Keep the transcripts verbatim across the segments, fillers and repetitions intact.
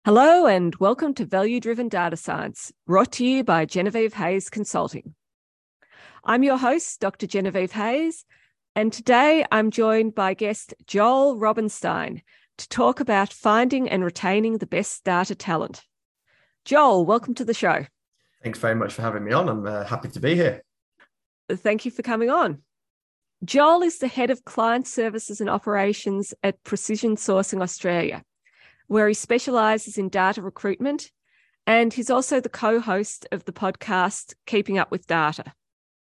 Hello and welcome to Value Driven Data Science, brought to you by Genevieve Hayes Consulting. I'm your host, Doctor Genevieve Hayes, and today I'm joined by guest Joel Robinstein to talk about finding and retaining the best data talent. Joel, welcome to the show. Thanks very much for having me on. I'm uh, happy to be here. Thank you for coming on. Joel is the Head of Client Services and Operations at Precision Sourcing Australia, where he specialises in data recruitment, and he's also the co-host of the podcast Keeping Up with Data.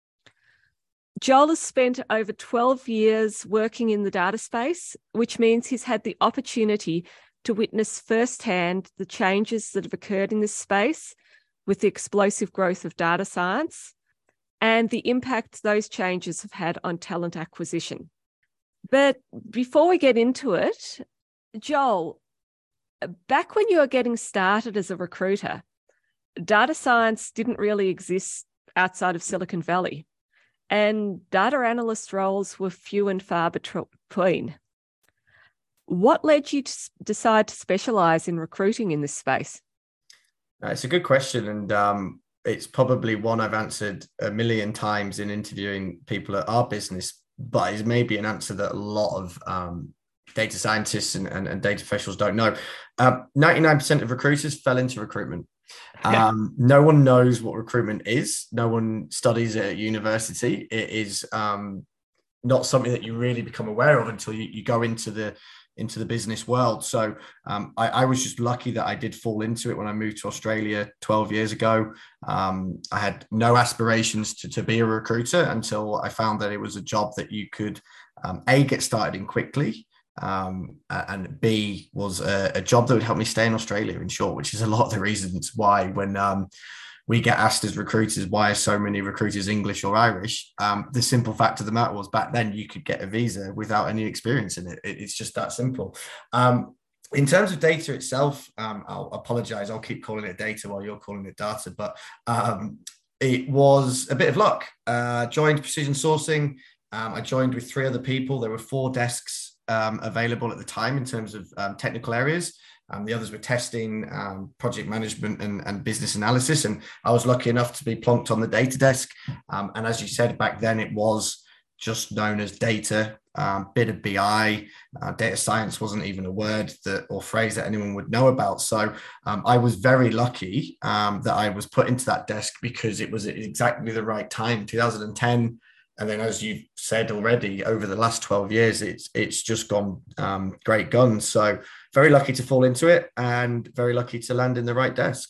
Joel has spent over twelve years working in the data space, which means he's had the opportunity to witness firsthand the changes that have occurred in this space with the explosive growth of data science and the impact those changes have had on talent acquisition. But before we get into it, Joel, back when you were getting started as a recruiter, data science didn't really exist outside of Silicon Valley, and data analyst roles were few and far between. What led you to decide to specialise in recruiting in this space? Uh, it's a good question, and um, it's probably one I've answered a million times in interviewing people at our business, but it's maybe an answer that a lot of um, data scientists and, and, and data professionals don't know. Uh, ninety-nine percent of recruiters fell into recruitment. Um, yeah. No one knows what recruitment is. No one studies it at university. It is um, not something that you really become aware of until you, you go into the into the business world. So um, I, I was just lucky that I did fall into it when I moved to Australia twelve years ago. Um, I had no aspirations to, to be a recruiter until I found that it was a job that you could, um, A, get started in quickly, Um, and B, was a, a job that would help me stay in Australia, in short, which is a lot of the reasons why when um, we get asked as recruiters, why are so many recruiters English or Irish? Um, the simple fact of the matter was back then you could get a visa without any experience in it. it it's just that simple. Um, in terms of data itself, um, I'll apologize. I'll keep calling it data while you're calling it data, but um, it was a bit of luck. Uh, joined Precision Sourcing. Um, I joined with three other people. There were four desks Um, available at the time in terms of um, technical areas. Um, the others were testing, um, project management and, and business analysis. And I was lucky enough to be plonked on the data desk. Um, and as you said, back then it was just known as data, um, bit of B I. Uh, data science wasn't even a word that or phrase that anyone would know about. So um, I was very lucky um, that I was put into that desk because it was at exactly the right time, two thousand ten. And then, as you've said already, over the last twelve years, it's it's just gone um, great guns. So very lucky to fall into it and very lucky to land in the right desk.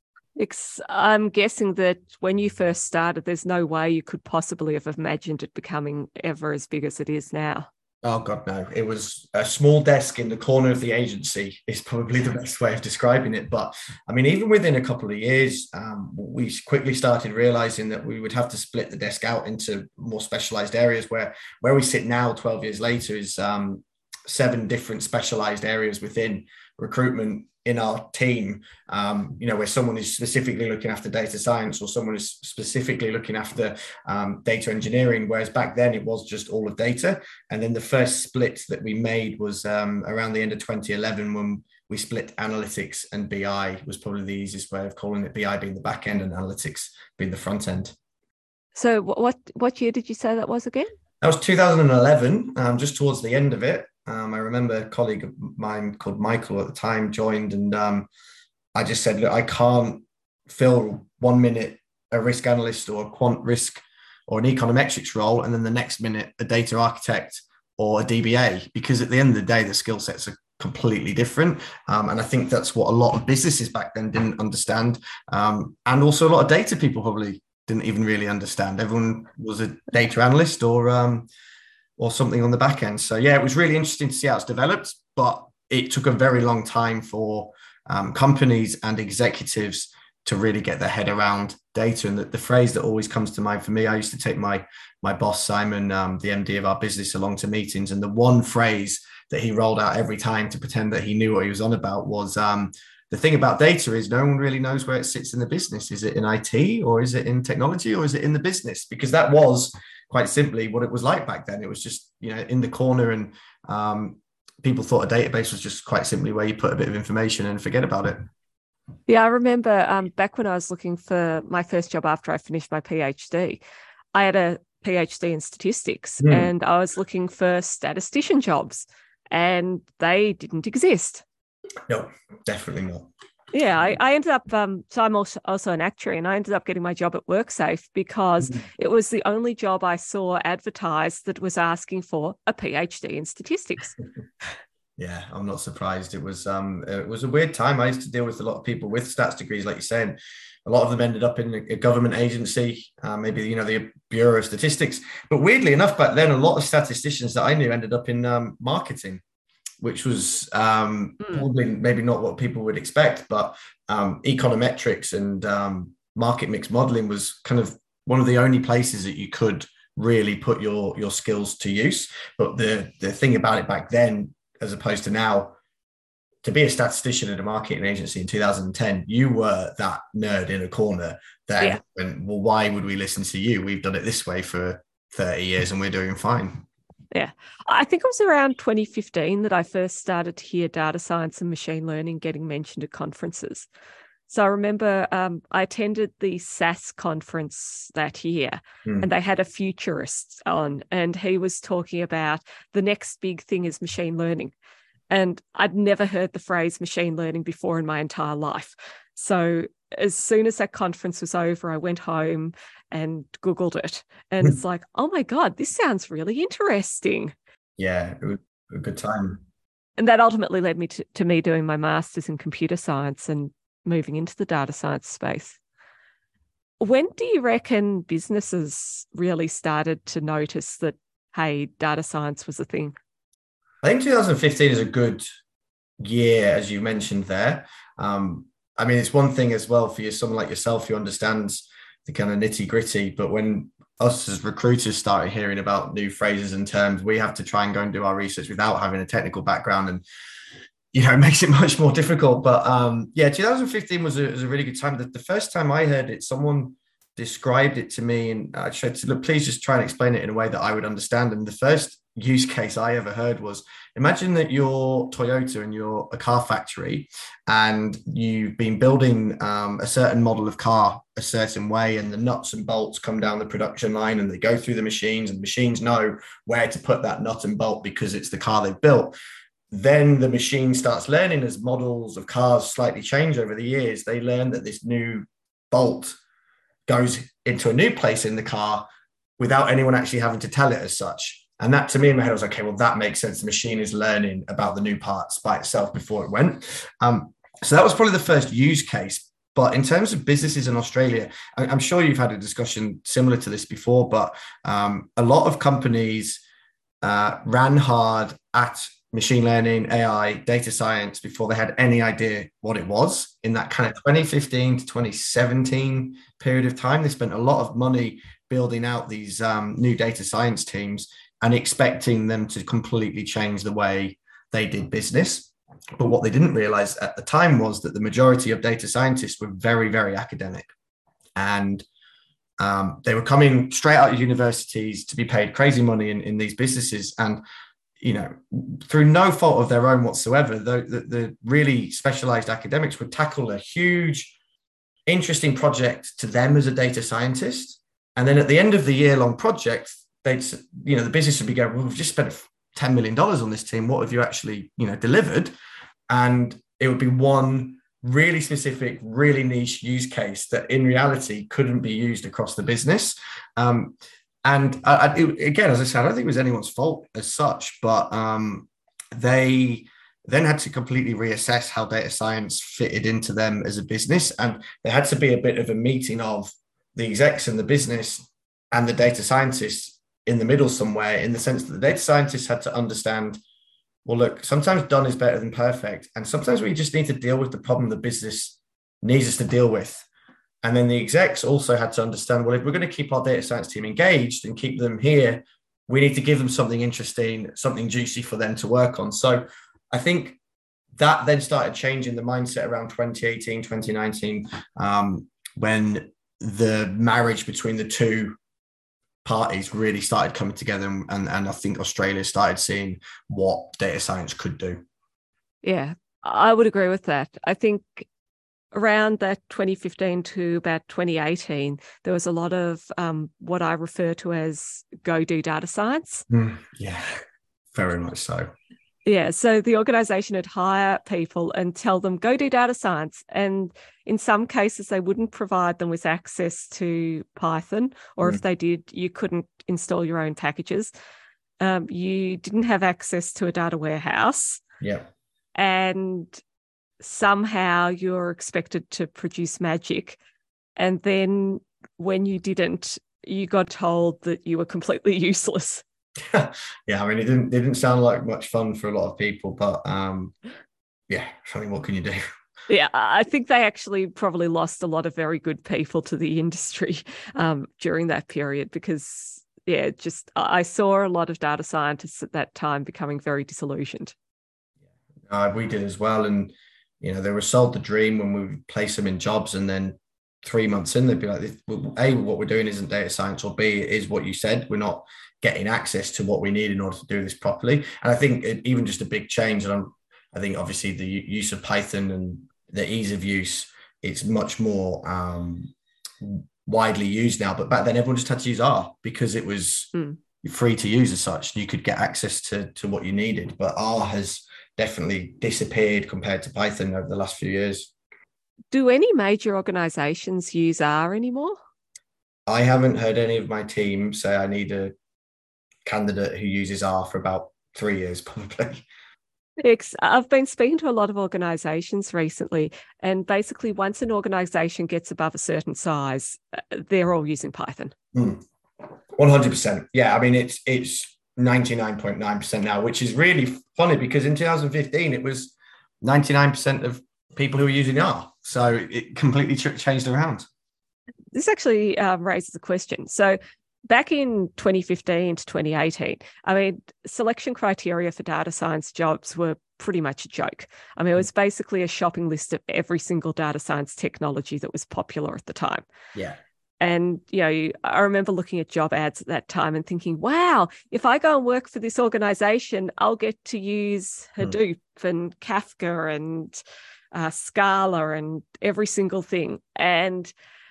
I'm guessing that when you first started, there's no way you could possibly have imagined it becoming ever as big as it is now. Oh, God, no. It was a small desk in the corner of the agency is probably the best way of describing it. But I mean, even within a couple of years, um, we quickly started realizing that we would have to split the desk out into more specialized areas where, where we sit now twelve years later is um, seven different specialized areas within recruitment in our team, um, you know, where someone is specifically looking after data science or someone is specifically looking after um, data engineering, whereas back then it was just all of data. And then the first split that we made was um, around the end of twenty eleven when we split analytics and B I was probably the easiest way of calling it, B I being the back end and analytics being the front end. So what, what year did you say that was again? That was two thousand eleven, um, just towards the end of it. Um, I remember a colleague of mine called Michael at the time joined, and um, I just said, look, I can't fill one minute a risk analyst or a quant risk or an econometrics role, and then the next minute a data architect or a D B A, because at the end of the day, the skill sets are completely different. Um, and I think that's what a lot of businesses back then didn't understand. Um, and also a lot of data people probably didn't even really understand. Everyone was a data analyst or um, or something on the back end. So yeah, it was really interesting to see how it's developed, but it took a very long time for um, companies and executives to really get their head around data. And the, the phrase that always comes to mind for me, I used to take my my boss, Simon, um, the M D of our business, along to meetings. And the one phrase that he rolled out every time to pretend that he knew what he was on about was, um, the thing about data is no one really knows where it sits in the business. Is it in I T or is it in technology or is it in the business? Because that was quite simply what it was like back then. It was just, you know, in the corner, and um, people thought a database was just quite simply where you put a bit of information and forget about it. Yeah, I remember um, back when I was looking for my first job after I finished my PhD, I had a PhD in statistics mm. and I was looking for statistician jobs and they didn't exist. No, definitely not. Yeah, I, I ended up, um, so I'm also, also an actuary, and I ended up getting my job at WorkSafe because mm. it was the only job I saw advertised that was asking for a PhD in statistics. Yeah, I'm not surprised. It was um, it was a weird time. I used to deal with a lot of people with stats degrees, like you're saying. A lot of them ended up in a government agency, uh, maybe, you know, the Bureau of Statistics. But weirdly enough, back then, a lot of statisticians that I knew ended up in um, marketing, which was um, mm. probably maybe not what people would expect. But um, econometrics and um, market mix modeling was kind of one of the only places that you could really put your your skills to use. But the the thing about it back then, as opposed to now, to be a statistician at a marketing agency in two thousand ten, you were that nerd in a corner that, yeah. went, well, why would we listen to you? We've done it this way for thirty years and we're doing fine. Yeah. I think it was around twenty fifteen that I first started to hear data science and machine learning getting mentioned at conferences. So I remember um, I attended the S A S conference that year mm. and they had a futurist on and he was talking about the next big thing is machine learning. And I'd never heard the phrase machine learning before in my entire life. So as soon as that conference was over, I went home and Googled it. And mm. it's like, oh my God, this sounds really interesting. Yeah, it was a good time. And that ultimately led me to, to me doing my master's in computer science and moving into the data science space. When do you reckon businesses really started to notice that, hey, data science was a thing? I think two thousand fifteen is a good year, as you mentioned there. Um, I mean, it's one thing as well for you, someone like yourself who understands the kind of nitty gritty, but when us as recruiters started hearing about new phrases and terms, we have to try and go and do our research without having a technical background, and you know, it makes it much more difficult. But um, yeah, two thousand fifteen was a, was a really good time. The, the first time I heard it, someone described it to me, and I said, look, please just try and explain it in a way that I would understand. And the first use case I ever heard was, imagine that you're Toyota and you're a car factory and you've been building um, a certain model of car a certain way, and the nuts and bolts come down the production line and they go through the machines, and machines know where to put that nut and bolt because it's the car they've built. Then the machine starts learning, as models of cars slightly change over the years, they learn that this new bolt goes into a new place in the car without anyone actually having to tell it as such. And that, to me, in my head, I was, okay, well, that makes sense. The machine is learning about the new parts by itself before it went. Um, so that was probably the first use case. But in terms of businesses in Australia, I'm sure you've had a discussion similar to this before, but um, a lot of companies uh, ran hard at machine learning, A I, data science before they had any idea what it was. In that kind of twenty fifteen to twenty seventeen period of time, they spent a lot of money building out these um, new data science teams and expecting them to completely change the way they did business. But what they didn't realize at the time was that the majority of data scientists were very, very academic. And um, they were coming straight out of universities to be paid crazy money in, in these businesses. And, you know, through no fault of their own whatsoever, the, the, the really specialized academics would tackle a huge, interesting project to them as a data scientist. And then at the end of the year-long project, they'd, you know, the business would be going, well, we've just spent ten million dollars on this team. What have you actually, you know, delivered? And it would be one really specific, really niche use case that in reality couldn't be used across the business. Um, and I, I, it, again, as I said, I don't think it was anyone's fault as such, but um, they then had to completely reassess how data science fitted into them as a business. And there had to be a bit of a meeting of the execs and the business and the data scientists in the middle somewhere, in the sense that the data scientists had to understand, well, look, sometimes done is better than perfect. And sometimes we just need to deal with the problem the business needs us to deal with. And then the execs also had to understand, well, if we're going to keep our data science team engaged and keep them here, we need to give them something interesting, something juicy for them to work on. So I think that then started changing the mindset around twenty eighteen, twenty nineteen, um, when the marriage between the two parties really started coming together, and, and, and I think Australia started seeing what data science could do. Yeah, I would agree with that. I think around that twenty fifteen to about twenty eighteen, there was a lot of um, what I refer to as go do data science. Mm, yeah, very much so. Yeah, so the organisation would hire people and tell them, go do data science. And in some cases, they wouldn't provide them with access to Python, or mm. if they did, you couldn't install your own packages. Um, you didn't have access to a data warehouse. Yeah. And somehow you're expected to produce magic. And then when you didn't, you got told that you were completely useless. Yeah, I mean, it didn't it didn't sound like much fun for a lot of people, but um, yeah, I mean, what can you do? Yeah, I think they actually probably lost a lot of very good people to the industry um, during that period because, yeah, just I saw a lot of data scientists at that time becoming very disillusioned. Uh, we did as well, and you know, they were sold the dream when we place them in jobs, and then three months in, they'd be like, A, what we're doing isn't data science, or B, it is what you said. We're not getting access to what we need in order to do this properly. And I think it, even just a big change, and I'm, I think obviously the use of Python and the ease of use, it's much more um, widely used now. But back then, everyone just had to use R because it was mm. free to use as such. You could get access to, to what you needed. But R has definitely disappeared compared to Python over the last few years. Do any major organizations use R anymore? I haven't heard any of my team say I need a candidate who uses R for about three years, probably. I've been speaking to a lot of organizations recently, and basically once an organization gets above a certain size, they're all using Python. Mm. one hundred percent. Yeah, I mean, it's it's ninety-nine point nine percent now, which is really funny because in two thousand fifteen, it was ninety-nine percent of people who are using R. So it completely ch- changed around. This actually um, raises a question. So back in twenty fifteen to twenty eighteen, I mean, selection criteria for data science jobs were pretty much a joke. I mean, it was basically a shopping list of every single data science technology that was popular at the time. Yeah. And, you know, I remember looking at job ads at that time and thinking, wow, if I go and work for this organization, I'll get to use Hadoop hmm. and Kafka and uh, Scala and every single thing. And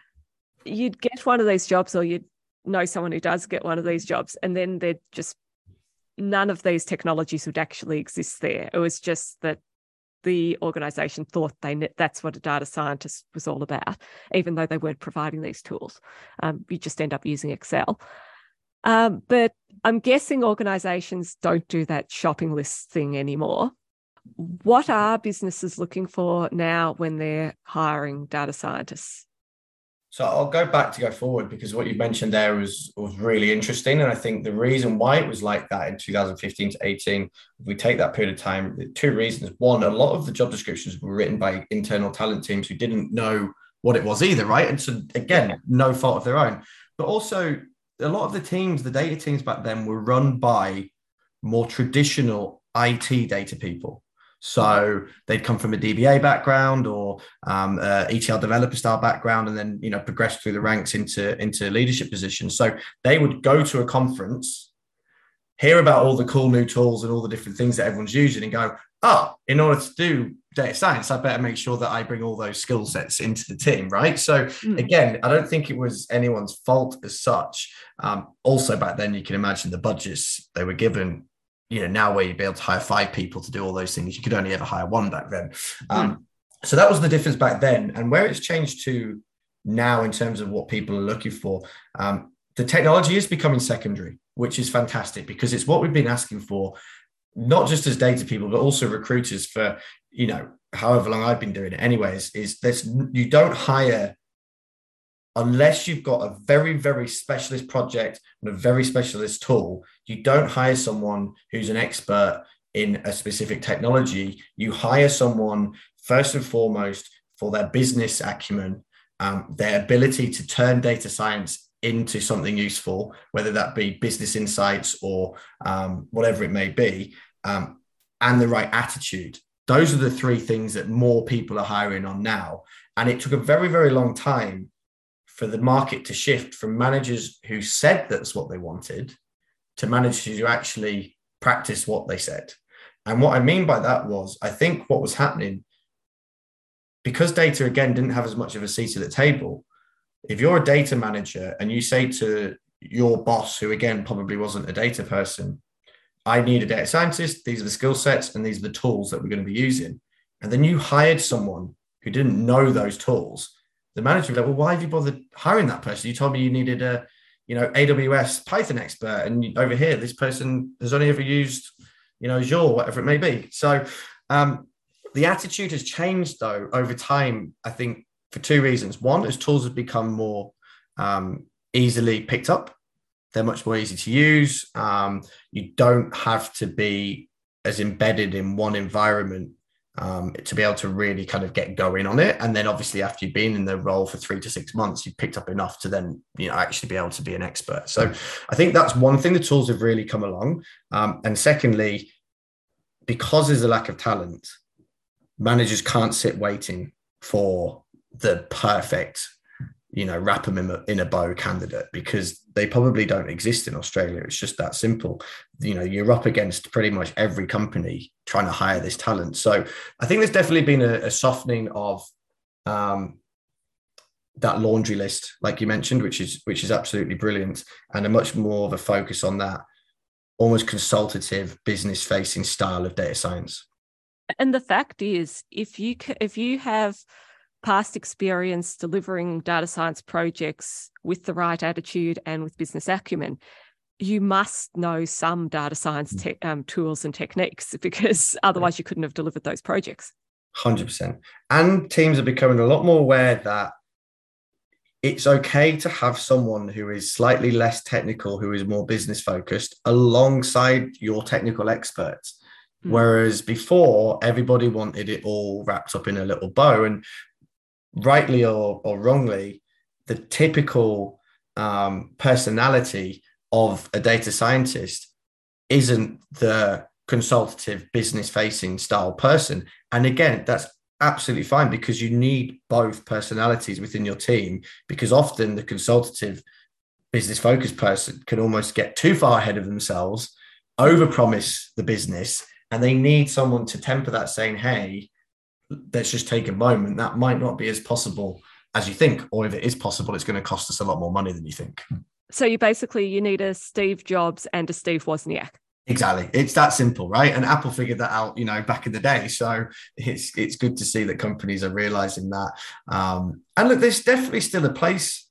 you'd get one of these jobs, or you'd know someone who does get one of these jobs, and then they'd just, none of these technologies would actually exist there. It was just that the organization thought they that's what a data scientist was all about, even though they weren't providing these tools. Um, you just end up using Excel. Um, but I'm guessing organizations don't do that shopping list thing anymore. What are businesses looking for now when they're hiring data scientists? So I'll go back to go forward because what you mentioned there was, was really interesting. And I think the reason why it was like that in two thousand fifteen to eighteen, if we take that period of time, two reasons. One, a lot of the job descriptions were written by internal talent teams who didn't know what it was either, right? And so again, yeah. no fault of their own. But also a lot of the teams, the data teams back then were run by more traditional I T data people. So they'd come from a D B A background or um, a E T L developer style background, and then, you know, progress through the ranks into, into leadership positions. So they would go to a conference, hear about all the cool new tools and all the different things that everyone's using and go, oh, in order to do data science, I better make sure that I bring all those skill sets into the team, right? So mm. again, I don't think it was anyone's fault as such. Um, also back then, you can imagine the budgets they were given. You know, now where you'd be able to hire five people to do all those things, you could only ever hire one back then. Um, mm. So that was the difference back then. And where it's changed to now in terms of what people are looking for, um, the technology is becoming secondary, which is fantastic because it's what we've been asking for, not just as data people, but also recruiters for, you know, however long I've been doing it anyways, is this, you don't hire unless you've got a very, very specialist project and a very specialist tool. You don't hire someone who's an expert in a specific technology. You hire someone first and foremost for their business acumen, um, their ability to turn data science into something useful, whether that be business insights or um, whatever it may be, um, and the right attitude. Those are the three things that more people are hiring on now. And it took a very, very long time for the market to shift from managers who said that's what they wanted to managers who actually practice what they said. And what I mean by that was, I think what was happening, because data, again, didn't have as much of a seat at the table, if you're a data manager and you say to your boss, who again probably wasn't a data person, I need a data scientist, these are the skill sets and these are the tools that we're going to be using. And then you hired someone who didn't know those tools. The manager would be like, well, why have you bothered hiring that person? You told me you needed a, you know, A W S Python expert. And over here, this person has only ever used, you know, Azure, whatever it may be. So um, the attitude has changed though over time, I think for two reasons. One, as tools have become more um, easily picked up, they're much more easy to use. Um, you don't have to be as embedded in one environment um, to be able to really kind of get going on it. And then obviously after you've been in the role for three to six months, you've picked up enough to then, you know, actually be able to be an expert. So I think that's one thing, the tools have really come along. Um, and secondly, because there's a lack of talent, managers can't sit waiting for the perfect, you know, wrap them in a, in a bow candidate, because they probably don't exist in Australia. It's just that simple. You know, you're up against pretty much every company trying to hire this talent. So I think there's definitely been a, a softening of um, that laundry list, like you mentioned, which is which is absolutely brilliant, and a much more of a focus on that almost consultative, business-facing style of data science. And the fact is, if you if you have past experience delivering data science projects with the right attitude and with business acumen, you must know some data science te- um, tools and techniques, because otherwise you couldn't have delivered those projects. one hundred percent. And teams are becoming a lot more aware that it's okay to have someone who is slightly less technical, who is more business focused, alongside your technical experts. Mm. Whereas before, everybody wanted it all wrapped up in a little bow. And rightly or, or wrongly, the typical um, personality of a data scientist isn't the consultative, business-facing style person. And again, that's absolutely fine, because you need both personalities within your team, because often the consultative, business-focused person can almost get too far ahead of themselves, overpromise the business, and they need someone to temper that, saying, hey, let's just take a moment. That might not be as possible as you think, or if it is possible, it's going to cost us a lot more money than you think. So you basically, you need a Steve Jobs and a Steve Wozniak. Exactly. It's that simple, right? And Apple figured that out, you know, back in the day. So it's it's good to see that companies are realizing that. Um, and look, there's definitely still a place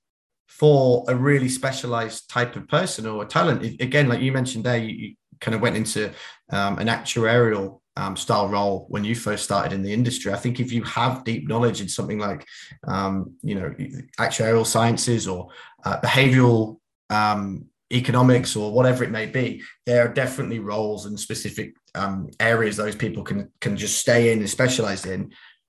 for a really specialized type of person or a talent. It, again, like you mentioned there, you, you kind of went into um, an actuarial um, style role when you first started in the industry. I think if you have deep knowledge in something like, um, you know, actuarial sciences or uh, behavioral um economics or whatever it may be, there are definitely roles and specific um, areas those people can can just stay in and specialize in.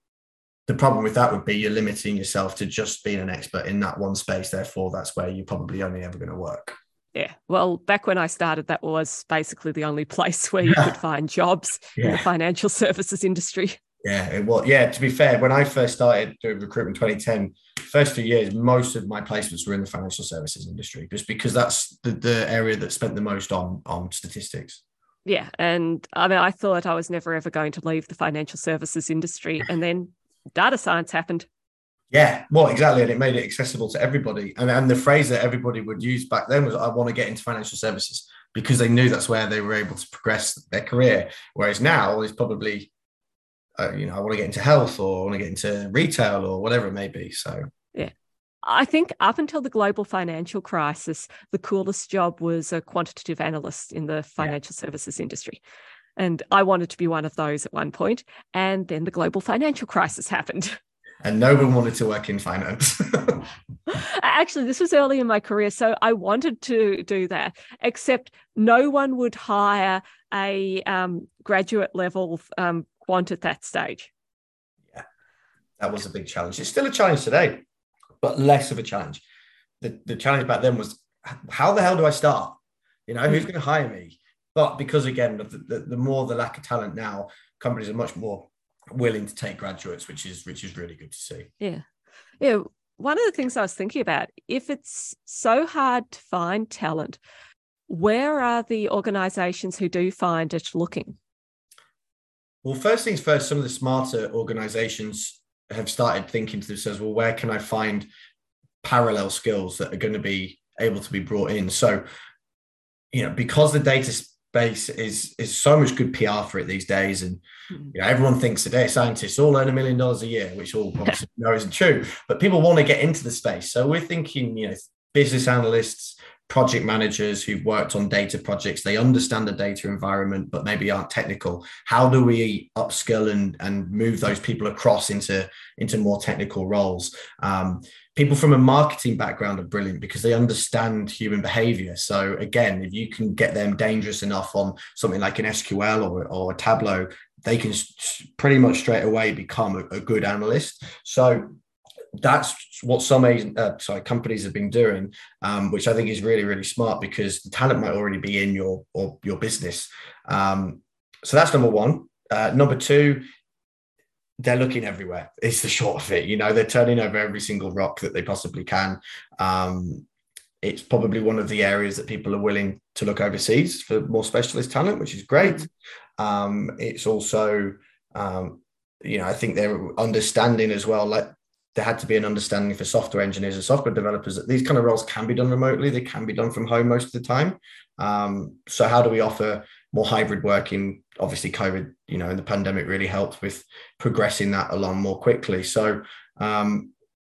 The problem with that would be you're limiting yourself to just being an expert in that one space. Therefore, that's where you're probably only ever going to work. Yeah. Well, back when I started, that was basically the only place where you could find jobs yeah. in the financial services industry. Yeah, it was. Yeah, to be fair, when I first started doing recruitment twenty ten, first few years, most of my placements were in the financial services industry, just because that's the, the area that spent the most on, on statistics. Yeah. And I mean, I thought I was never, ever going to leave the financial services industry. And then data science happened. Yeah, well, exactly. And it made it accessible to everybody. And, and the phrase that everybody would use back then was, I want to get into financial services, because they knew that's where they were able to progress their career. Whereas now it's probably, Uh, you know, I want to get into health, or I want to get into retail, or whatever it may be. So, yeah, I think up until the global financial crisis, the coolest job was a quantitative analyst in the financial yeah. services industry. And I wanted to be one of those at one point. And then the global financial crisis happened. And no one wanted to work in finance. Actually, this was early in my career, so I wanted to do that, except no one would hire a um, graduate level um, quant at that stage. Yeah, that was a big challenge. It's still a challenge today, but less of a challenge. The, the challenge back then was, how the hell do I start? You know, who's going to hire me? But because, again, the, the, the more the lack of talent now, companies are much more willing to take graduates, which is which is really good to see. Yeah. Yeah. one of the things I was thinking about, if it's so hard to find talent, where are the organisations who do find it looking? Well, first things first, some of the smarter organisations have started thinking to themselves, well, where can I find parallel skills that are going to be able to be brought in? So, you know, because the data space is is so much good P R for it these days, and you know, everyone thinks the data scientists all earn a million dollars a year, which all obviously know isn't true, but people want to get into the space. So we're thinking, you know, business analysts, project managers who've worked on data projects, they understand the data environment, but maybe aren't technical. How do we upskill and, and move those people across into, into more technical roles? Um, people from a marketing background are brilliant because they understand human behavior. So again, if you can get them dangerous enough on something like an S Q L or, or a Tableau, they can pretty much straight away become a, a good analyst. So that's what some uh, sorry companies have been doing, um, which I think is really, really smart because the talent might already be in your or your business. Um, so that's number one. Uh, number two, they're looking everywhere. It's the short of it. You know, they're turning over every single rock that they possibly can. Um, it's probably one of the areas that people are willing to look overseas for more specialist talent, which is great. Um, it's also, um, you know, I think they're understanding as well, like, there had to be an understanding for software engineers and software developers that these kind of roles can be done remotely. They can be done from home most of the time. Um, so how do we offer more hybrid working? Obviously, COVID, you know, and the pandemic really helped with progressing that along more quickly. So um,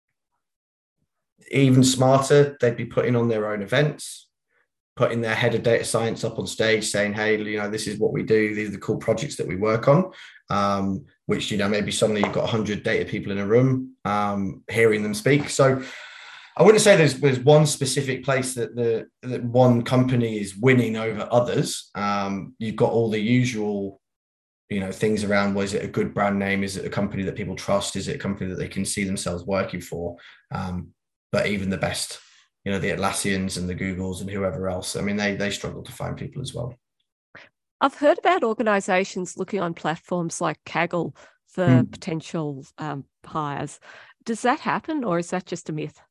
even smarter, they'd be putting on their own events, putting their head of data science up on stage saying, hey, you know, this is what we do. These are the cool projects that we work on. Um, which, you know, maybe suddenly you've got one hundred data people in a room, um, hearing them speak. So I wouldn't say there's, there's one specific place that the that one company is winning over others. Um, you've got all the usual, you know, things around, was it a good brand name? Is it a company that people trust? Is it a company that they can see themselves working for? Um, but even the best, you know, the Atlassians and the Googles and whoever else, I mean, they they struggle to find people as well. I've heard about organisations looking on platforms like Kaggle for mm. potential um, hires. Does that happen, or is that just a myth?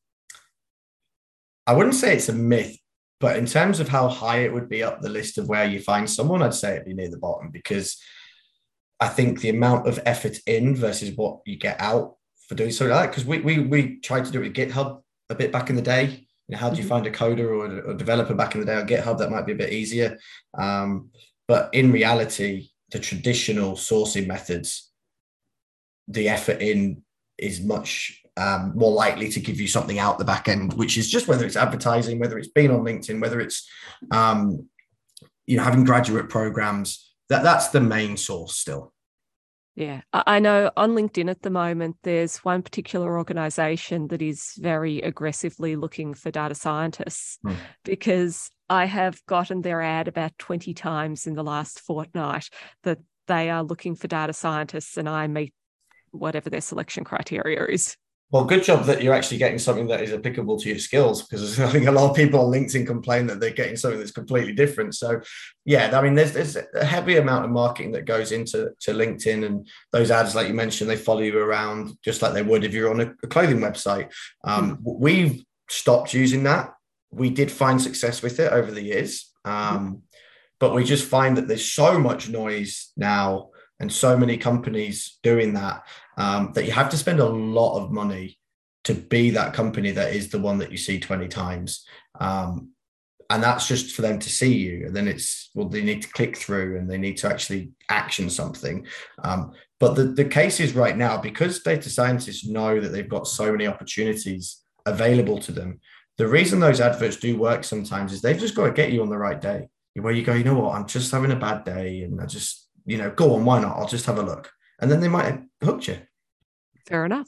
I wouldn't say it's a myth, but in terms of how high it would be up the list of where you find someone, I'd say it'd be near the bottom, because I think the amount of effort in versus what you get out for doing something like that, because we, we, we tried to do it with GitHub a bit back in the day. You know, how do you mm-hmm. find a coder or a, a developer back in the day on GitHub? That might be a bit easier. Um, But in reality, the traditional sourcing methods, the effort in is much um, more likely to give you something out the back end, which is just whether it's advertising, whether it's being on LinkedIn, whether it's, um, you know, having graduate programs. That that's the main source still. Yeah, I know on LinkedIn at the moment, there's one particular organisation that is very aggressively looking for data scientists hmm. because I have gotten their ad about twenty times in the last fortnight that they are looking for data scientists, and I meet whatever their selection criteria is. Well, good job that you're actually getting something that is applicable to your skills, because I think a lot of people on LinkedIn complain that they're getting something that's completely different. So, yeah, I mean, there's there's a heavy amount of marketing that goes into to LinkedIn, and those ads, like you mentioned, they follow you around just like they would if you're on a, a clothing website. Um, mm. We've stopped using that. We did find success with it over the years, um, mm. but we just find that there's so much noise now and so many companies doing that, um, that you have to spend a lot of money to be that company that is the one that you see twenty times. Um, and that's just for them to see you. And then it's, well, they need to click through and they need to actually action something. Um, but the, the case is right now, because data scientists know that they've got so many opportunities available to them, the reason those adverts do work sometimes is they've just got to get you on the right day where you go, you know what, I'm just having a bad day and I just, you know, go on, why not? I'll just have a look. And then they might have hooked you. Fair enough.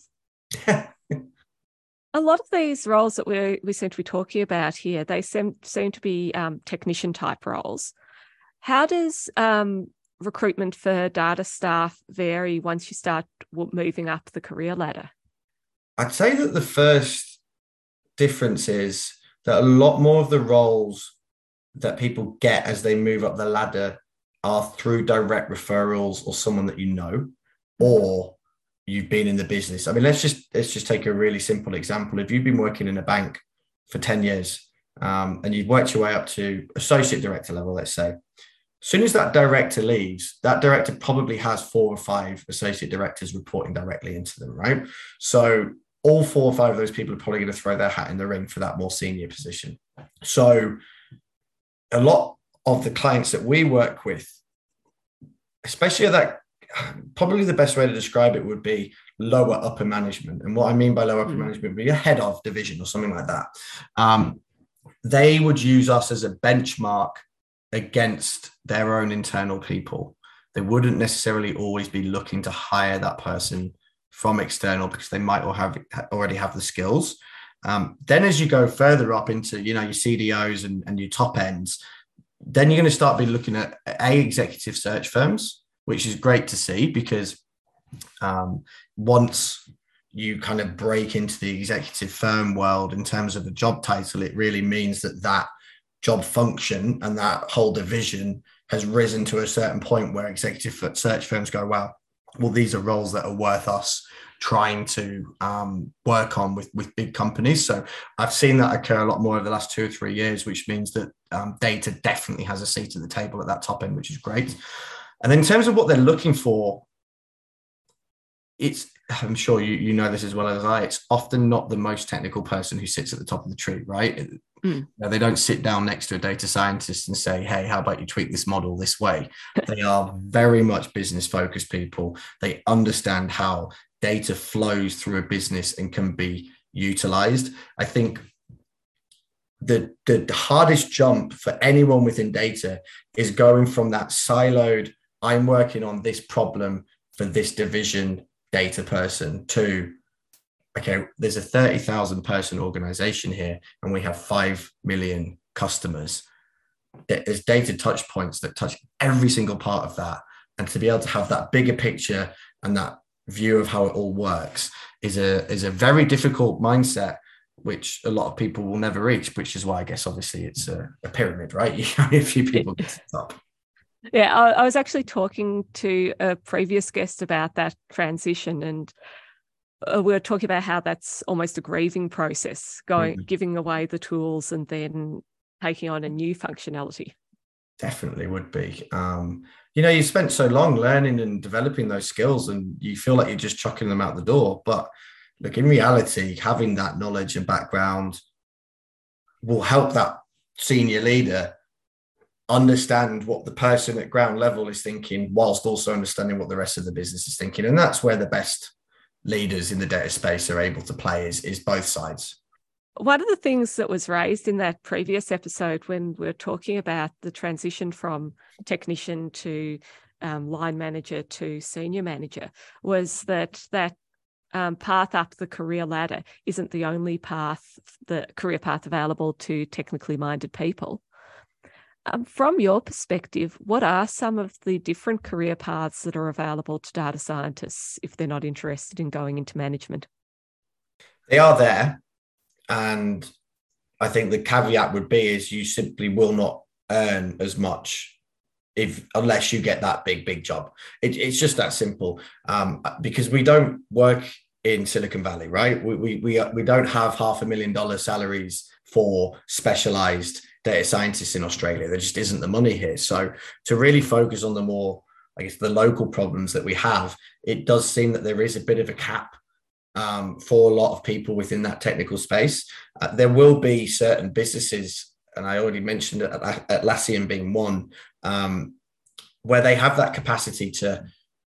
A lot of these roles that we we seem to be talking about here, they seem, seem to be um, technician type roles. How does um, recruitment for data staff vary once you start moving up the career ladder? I'd say that the first difference is that a lot more of the roles that people get as they move up the ladder are through direct referrals or someone that you know, or you've been in the business. I mean, let's just let's just take a really simple example. If you've been working in a bank for ten years um, and you've worked your way up to associate director level, let's say, as soon as that director leaves, that director probably has four or five associate directors reporting directly into them, right? So all four or five of those people are probably going to throw their hat in the ring for that more senior position. So a lot of the clients that we work with, especially at that, probably the best way to describe it would be lower upper management. And what I mean by lower upper mm. management would be a head of division or something like that. Um, they would use us as a benchmark against their own internal people. They wouldn't necessarily always be looking to hire that person from external because they might or have already have the skills. Um, then as you go further up into, you know, your C D Os and, and your top ends, then you're going to start be looking at a executive search firms, which is great to see because um, once you kind of break into the executive firm world in terms of the job title, it really means that that job function and that whole division has risen to a certain point where executive search firms go, wow, well, these are roles that are worth us trying to um, work on with, with big companies. So I've seen that occur a lot more over the last two or three years, which means that um, data definitely has a seat at the table at that top end, which is great. And then in terms of what they're looking for, it's, I'm sure you, you know this as well as I, it's often not the most technical person who sits at the top of the tree, right? Mm. You know, they don't sit down next to a data scientist and say, hey, how about you tweak this model this way? They are very much business focused people. They understand how data flows through a business and can be utilized. I think the, the hardest jump for anyone within data is going from that siloed, I'm working on this problem for this division data person to, okay, there's a thirty thousand person organization here and we have five million customers. There's data touch points that touch every single part of that. And to be able to have that bigger picture and that view of how it all works is a, is a very difficult mindset, which a lot of people will never reach, which is why I guess obviously it's a, a pyramid, right? You only a few people get to the top. Yeah, I, I was actually talking to a previous guest about that transition, and uh, we were talking about how that's almost a grieving process, going, mm-hmm. giving away the tools and then taking on a new functionality. Definitely would be. Um, you know, you spent so long learning and developing those skills and you feel like you're just chucking them out the door. But look, in reality, having that knowledge and background will help that senior leader understand what the person at ground level is thinking, whilst also understanding what the rest of the business is thinking. And that's where the best leaders in the data space are able to play is, is both sides. One of the things that was raised in that previous episode when we were talking about the transition from technician to um, line manager to senior manager was that that um, path up the career ladder isn't the only path, the career path available to technically minded people. Um, from your perspective, what are some of the different career paths that are available to data scientists if they're not interested in going into management? They are there. And I think the caveat would be is you simply will not earn as much if unless you get that big, big job. It, it's just that simple um, because we don't work in Silicon Valley, right? We, we, we, we don't have half a million dollar salaries for specialized data scientists in Australia. There just isn't the money here. So to really focus on the more, I guess, the local problems that we have, it does seem that there is a bit of a cap um, for a lot of people within that technical space. Uh, there will be certain businesses, and I already mentioned it, at Atlassian being one, um, where they have that capacity to,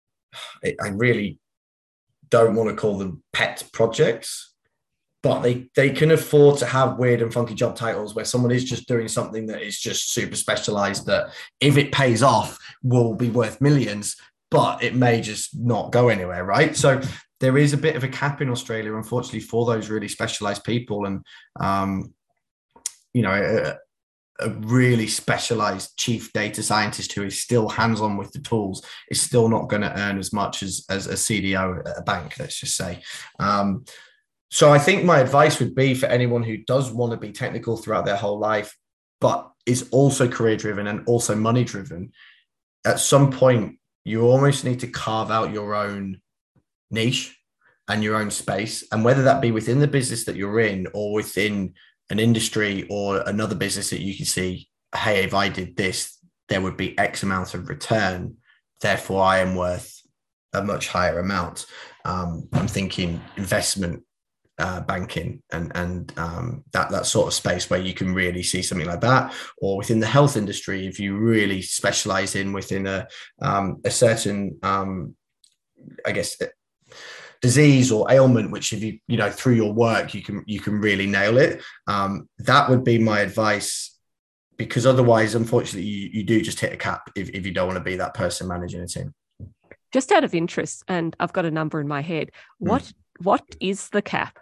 I really don't want to call them pet projects, but they, they can afford to have weird and funky job titles where someone is just doing something that is just super specialized that if it pays off will be worth millions, but it may just not go anywhere, right? So there is a bit of a cap in Australia, unfortunately, for those really specialized people. And, um, you know, a, a really specialized chief data scientist who is still hands-on with the tools is still not going to earn as much as, as a C D O at a bank, let's just say. Um, So I think my advice would be for anyone who does want to be technical throughout their whole life, but is also career driven and also money driven, at some point, you almost need to carve out your own niche and your own space. And whether that be within the business that you're in or within an industry or another business that you can see, hey, if I did this, there would be X amount of return. Therefore, I am worth a much higher amount. Um, I'm thinking investment uh, banking and, and um, that, that sort of space where you can really see something like that. Or within the health industry, if you really specialize in within a, um, a certain, um, I guess, disease or ailment, which if you, you know, through your work, you can, you can really nail it. Um, that would be my advice, because otherwise, unfortunately, you, you do just hit a cap if, if you don't want to be that person managing a team. Just out of interest, and I've got a number in my head, what mm. what is the cap?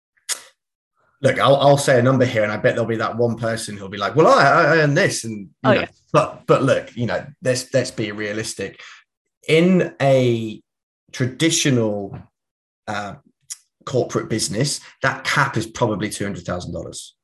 Look, I'll, I'll say a number here, and I bet there'll be that one person who'll be like, well, I, I earn this. And, you oh, know, yeah. but, but look, you know, let's, let's be realistic. In a traditional uh, corporate business, that cap is probably two hundred thousand dollars.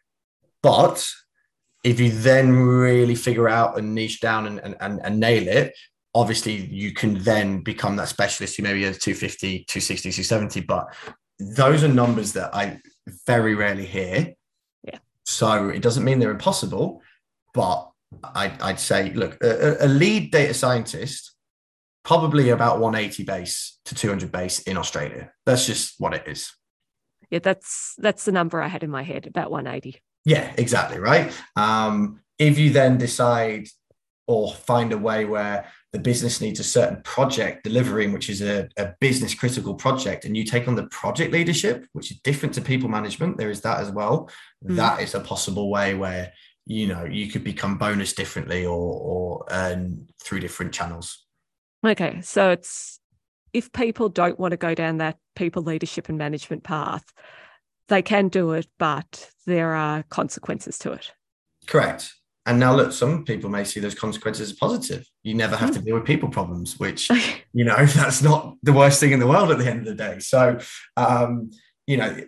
But if you then really figure out and niche down and, and, and, and nail it, obviously you can then become that specialist who maybe has two fifty, two sixty, two seventy, but those are numbers that I very rarely hear. Yeah. So it doesn't mean they're impossible, but I'd, I'd say, look, a, a lead data scientist, probably about one eighty base to two hundred base in Australia. That's just what it is. Yeah, that's that's the number I had in my head, about one eighty. Yeah, exactly. Right. Um, if you then decide or find a way where the business needs a certain project delivering, which is a, a business critical project, and you take on the project leadership, which is different to people management, there is that as well. Mm. That is a possible way where, you know, you could become bonus differently or, or earn through different channels. Okay. So it's, if people don't want to go down that people leadership and management path, they can do it, but there are consequences to it. Correct. And now, look, some people may see those consequences as positive. You never have mm. to deal with people problems, which, you know, that's not the worst thing in the world at the end of the day. So, um, you know,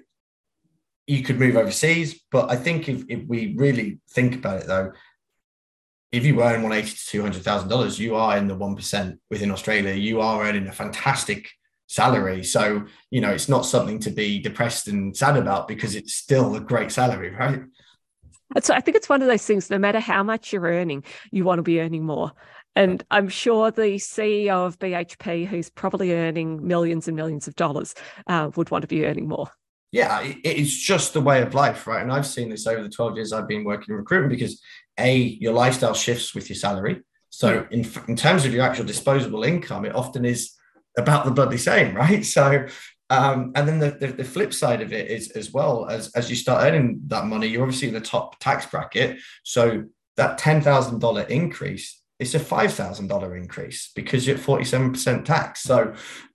you could move overseas. But I think if, if we really think about it, though, if you earn one eighty to two hundred thousand dollars, you are in the one percent within Australia. You are earning a fantastic salary. So, you know, it's not something to be depressed and sad about, because it's still a great salary, right? So I think it's one of those things, no matter how much you're earning, you want to be earning more. And I'm sure the C E O of B H P, who's probably earning millions and millions of dollars, uh, would want to be earning more. Yeah, it's just the way of life, right? And I've seen this over the twelve years I've been working in recruitment, because A, your lifestyle shifts with your salary. So in, in terms of your actual disposable income, it often is about the bloody same, right? So Um, and then the, the, the flip side of it is, as well, as, as you start earning that money, you're obviously in the top tax bracket. So that ten thousand dollars increase, it's a five thousand dollars increase, because you're at forty-seven percent tax. So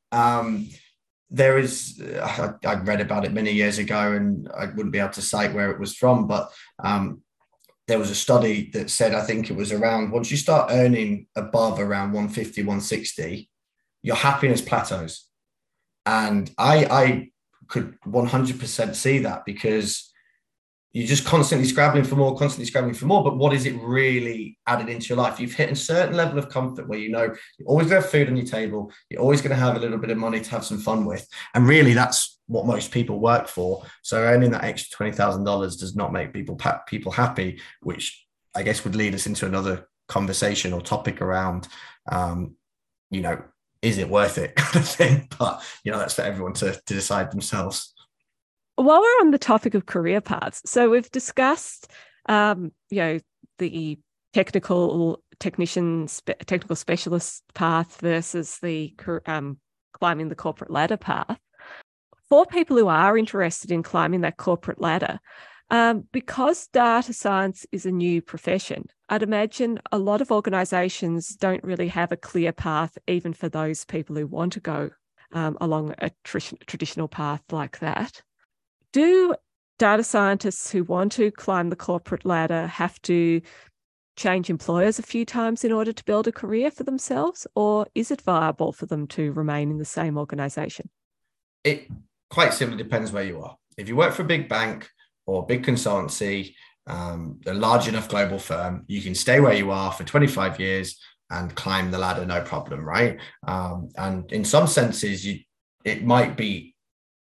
um, there is, I, I read about it many years ago, and I wouldn't be able to cite where it was from, but um, there was a study that said, I think it was around, once you start earning above around one fifty, one sixty, your happiness plateaus. And I, I could one hundred percent see that, because you're just constantly scrabbling for more, constantly scrabbling for more. But what is it really added into your life? You've hit a certain level of comfort where, you know, you're always going to have food on your table. You're always going to have a little bit of money to have some fun with. And really, that's what most people work for. So earning that extra twenty thousand dollars does not make people people happy, which I guess would lead us into another conversation or topic around, um, you know, is it worth it kind of thing? But, you know, that's for everyone to, to decide themselves. While we're on the topic of career paths, so we've discussed, um, you know, the technical technician, spe- technical specialist path versus the um, climbing the corporate ladder path. For people who are interested in climbing that corporate ladder, um, because data science is a new profession, I'd imagine a lot of organisations don't really have a clear path, even for those people who want to go um, along a tr- traditional path like that. Do data scientists who want to climb the corporate ladder have to change employers a few times in order to build a career for themselves, or is it viable for them to remain in the same organisation? It quite simply depends where you are. If you work for a big bank or a big consultancy, um, a large enough global firm, you can stay where you are for twenty-five years and climb the ladder, no problem, right? Um, and in some senses, you it might be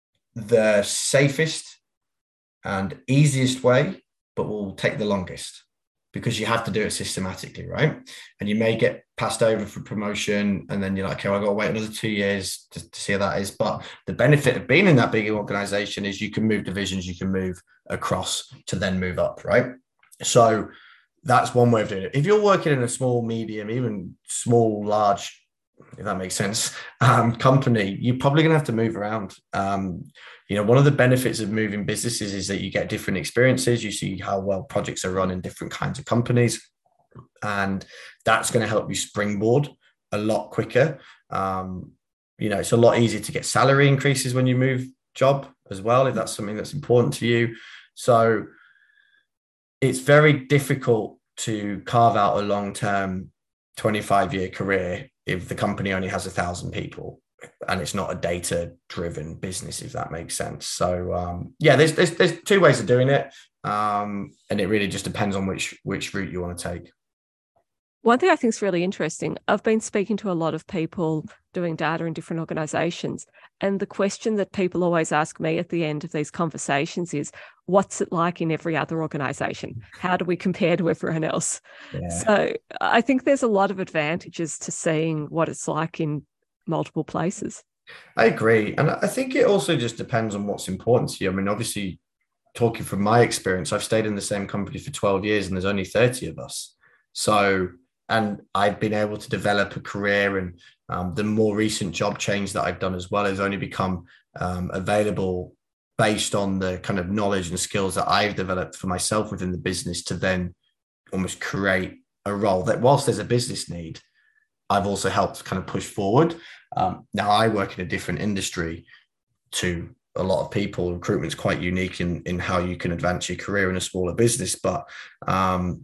the safest and easiest way, but will take the longest because you have to do it systematically, right? And you may get passed over for promotion and then you're like, okay, well, I've got to wait another two years to, to see how that is. But the benefit of being in that big organization is you can move divisions, you can move across to then move up, right? So that's one way of doing it. If you're working in a small, medium, even small, large, if that makes sense, um, company, you're probably going to have to move around. Um, you know, one of the benefits of moving businesses is that you get different experiences. You see how well projects are run in different kinds of companies. And that's going to help you springboard a lot quicker. Um, you know, it's a lot easier to get salary increases when you move job as well, if that's something that's important to you. So it's very difficult to carve out a long-term twenty-five year career if the company only has a thousand people and it's not a data driven business, if that makes sense. So um, yeah, there's, there's, there's two ways of doing it. Um, and it really just depends on which, which route you want to take. One thing I think is really interesting, I've been speaking to a lot of people doing data in different organizations. And the question that people always ask me at the end of these conversations is, what's it like in every other organization? How do we compare to everyone else? Yeah. So I think there's a lot of advantages to seeing what it's like in multiple places. I agree. And I think it also just depends on what's important to you. I mean, obviously, talking from my experience, I've stayed in the same company for twelve years and there's only thirty of us. So, and I've been able to develop a career, and um, the more recent job change that I've done as well has only become um, available based on the kind of knowledge and skills that I've developed for myself within the business to then almost create a role that, whilst there's a business need, I've also helped kind of push forward. Um, now I work in a different industry to a lot of people. Recruitment's quite unique in, in how you can advance your career in a smaller business, but um,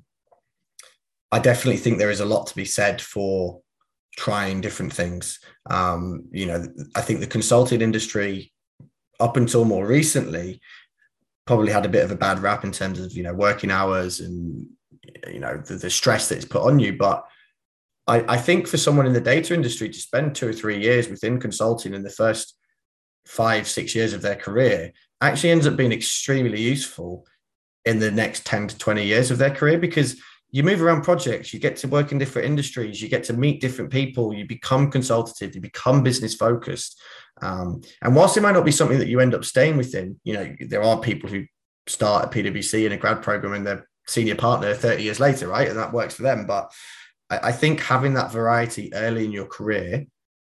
I definitely think there is a lot to be said for trying different things. Um, you know, I think the consulting industry, up until more recently, probably had a bit of a bad rap in terms of, you know, working hours and, you know, the, the stress that it's put on you. But I, I think for someone in the data industry to spend two or three years within consulting in the first five, six years of their career actually ends up being extremely useful in the next ten to twenty years of their career, because you move around projects, you get to work in different industries, you get to meet different people, you become consultative, you become business focused. Um, and whilst it might not be something that you end up staying within, you know, there are people who start at PwC in a grad program and they're senior partner thirty years later, right? And that works for them. But I, I think having that variety early in your career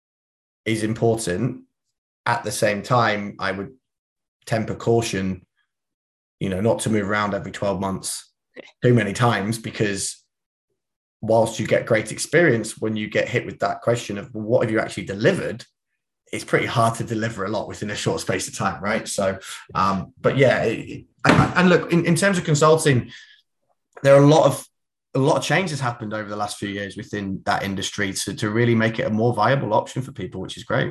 is important. At the same time, I would temper caution, you know, not to move around every twelve months too many times, because whilst you get great experience, when you get hit with that question of what have you actually delivered, it's pretty hard to deliver a lot within a short space of time, right? So, um, but yeah, it, and look, in, in terms of consulting, there are a lot of a lot of changes happened over the last few years within that industry to, to really make it a more viable option for people, which is great.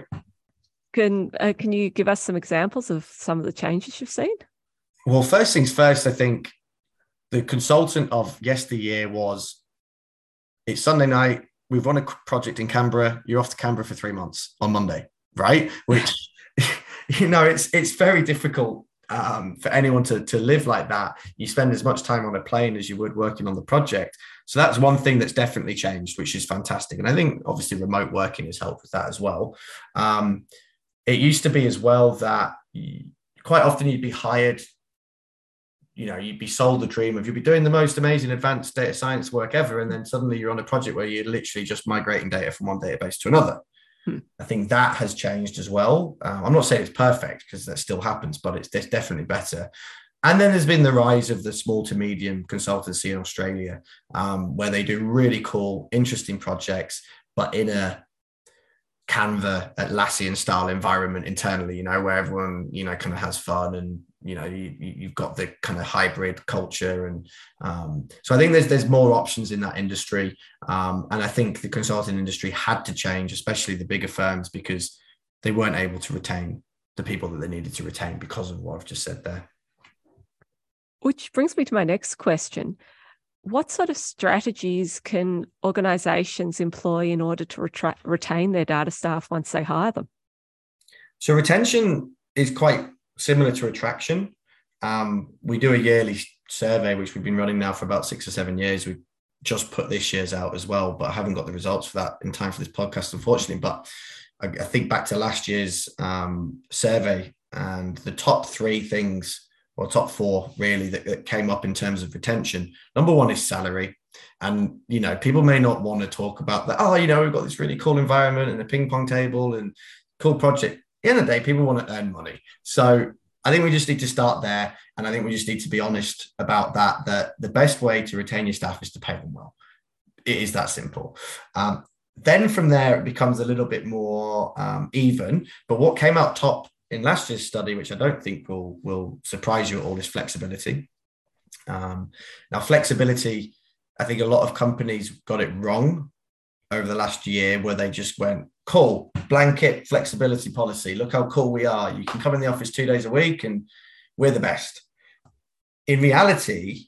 Can uh, can you give us some examples of some of the changes you've seen? Well, first things first, I think the consultant of yesteryear was, it's Sunday night, we've run a project in Canberra, you're off to Canberra for three months on Monday, right? Which, you know, it's it's very difficult um, for anyone to, to live like that. You spend as much time on a plane as you would working on the project. So that's one thing that's definitely changed, which is fantastic. And I think obviously remote working has helped with that as well. Um, it used to be as well that you, quite often you'd be hired, you know, you'd be sold the dream of you'd be doing the most amazing advanced data science work ever. And then suddenly you're on a project where you're literally just migrating data from one database to another. Hmm. I think that has changed as well. Uh, I'm not saying it's perfect, because that still happens, but it's, it's definitely better. And then there's been the rise of the small to medium consultancy in Australia, um, where they do really cool, interesting projects, but in a Canva, Atlassian style environment internally, you know, where everyone, you know, kind of has fun, and, you know, you, you've got the kind of hybrid culture. And um, so I think there's there's more options in that industry. Um, and I think the consulting industry had to change, especially the bigger firms, because they weren't able to retain the people that they needed to retain because of what I've just said there. Which brings me to my next question. What sort of strategies can organisations employ in order to retra- retain their data staff once they hire them? So retention is quite similar to attraction. Um, we do a yearly survey, which we've been running now for about six or seven years. We just put this year's out as well, but I haven't got the results for that in time for this podcast, unfortunately. But I, I think back to last year's um, survey, and the top three things, or top four really, that, that came up in terms of retention. Number one is salary. And, you know, people may not want to talk about that. Oh, you know, we've got this really cool environment and a ping pong table and cool project. At the end of the day, people want to earn money. So I think we just need to start there. And I think we just need to be honest about that, that the best way to retain your staff is to pay them well. It is that simple. Um, then from there, it becomes a little bit more um, even. But what came out top in last year's study, which I don't think will, will surprise you at all, is flexibility. Um, now, flexibility, I think a lot of companies got it wrong over the last year, where they just went, cool, blanket flexibility policy. Look how cool we are. You can come in the office two days a week and we're the best. In reality,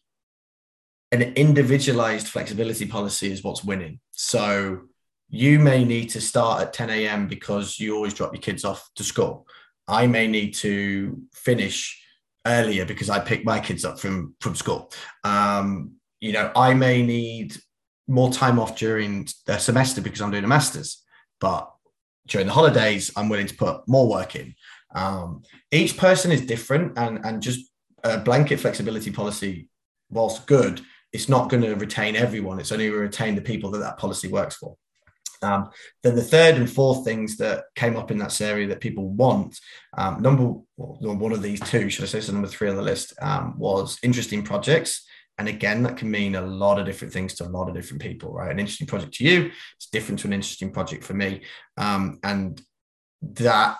an individualized flexibility policy is what's winning. So you may need to start at ten a.m. because you always drop your kids off to school. I may need to finish earlier because I pick my kids up from, from school. Um, you know, I may need more time off during the semester because I'm doing a master's, but during the holidays, I'm willing to put more work in. Um, each person is different, and, and just a blanket flexibility policy, whilst good, it's not going to retain everyone. It's only going to retain the people that that policy works for. Um, then the third and fourth things that came up in that survey that people want, um, number well, one of these two, should I say, so number three on the list, um, was interesting projects. And again, that can mean a lot of different things to a lot of different people, right? An interesting project to you, it's different to an interesting project for me. Um, and that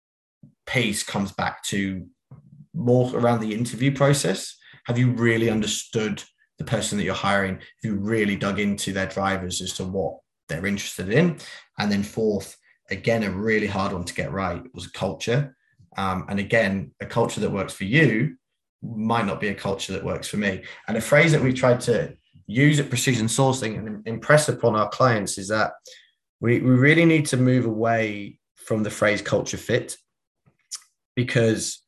piece comes back to more around the interview process. Have you really understood the person that you're hiring? Have you really dug into their drivers as to what they're interested in? And then fourth, again, a really hard one to get right was culture. Um, and again, a culture that works for you might not be a culture that works for me. And a phrase that we tried to use at Precision Sourcing and impress upon our clients is that we, we really need to move away from the phrase culture fit, because,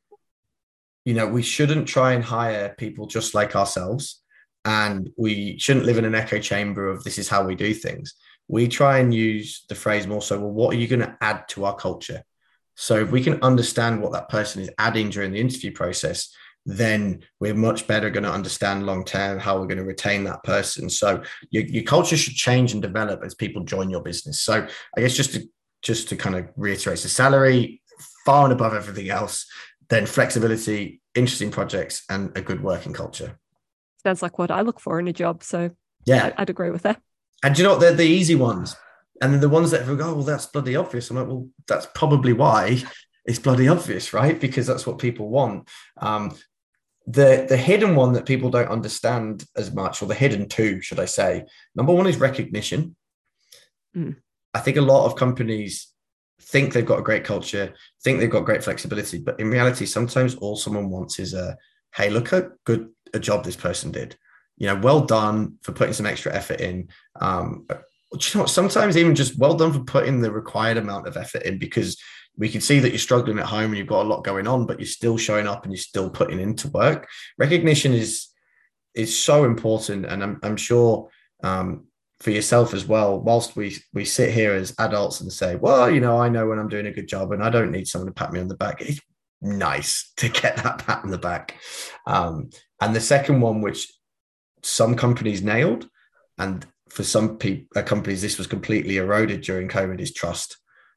you know, we shouldn't try and hire people just like ourselves, and we shouldn't live in an echo chamber of this is how we do things. We try and use the phrase more so, well, what are you going to add to our culture? So if we can understand what that person is adding during the interview process, then we're much better going to understand long-term how we're going to retain that person. So your, your culture should change and develop as people join your business. So I guess just to, just to kind of reiterate, the salary far and above everything else, then flexibility, interesting projects, and a good working culture. Sounds like what I look for in a job. So yeah, I'd agree with that. And do you know what? They're the easy ones. And then the ones that go, oh, well, that's bloody obvious. I'm like, well, that's probably why it's bloody obvious, right? Because that's what people want. Um, the, the hidden one that people don't understand as much, or the hidden two, should I say, number one is recognition. Mm. I think a lot of companies think they've got a great culture, think they've got great flexibility, but in reality, sometimes all someone wants is a, hey, look how good a job this person did. You know, well done for putting some extra effort in. Um, you know what, sometimes even just well done for putting the required amount of effort in, because we can see that you're struggling at home and you've got a lot going on, but you're still showing up and you're still putting into work. Recognition is is so important. And I'm, I'm sure um, for yourself as well, whilst we we sit here as adults and say, well, you know, I know when I'm doing a good job and I don't need someone to pat me on the back. It's nice to get that pat on the back. Um, and the second one, which some companies nailed, and for some people, uh, companies, this was completely eroded during COVID, is trust.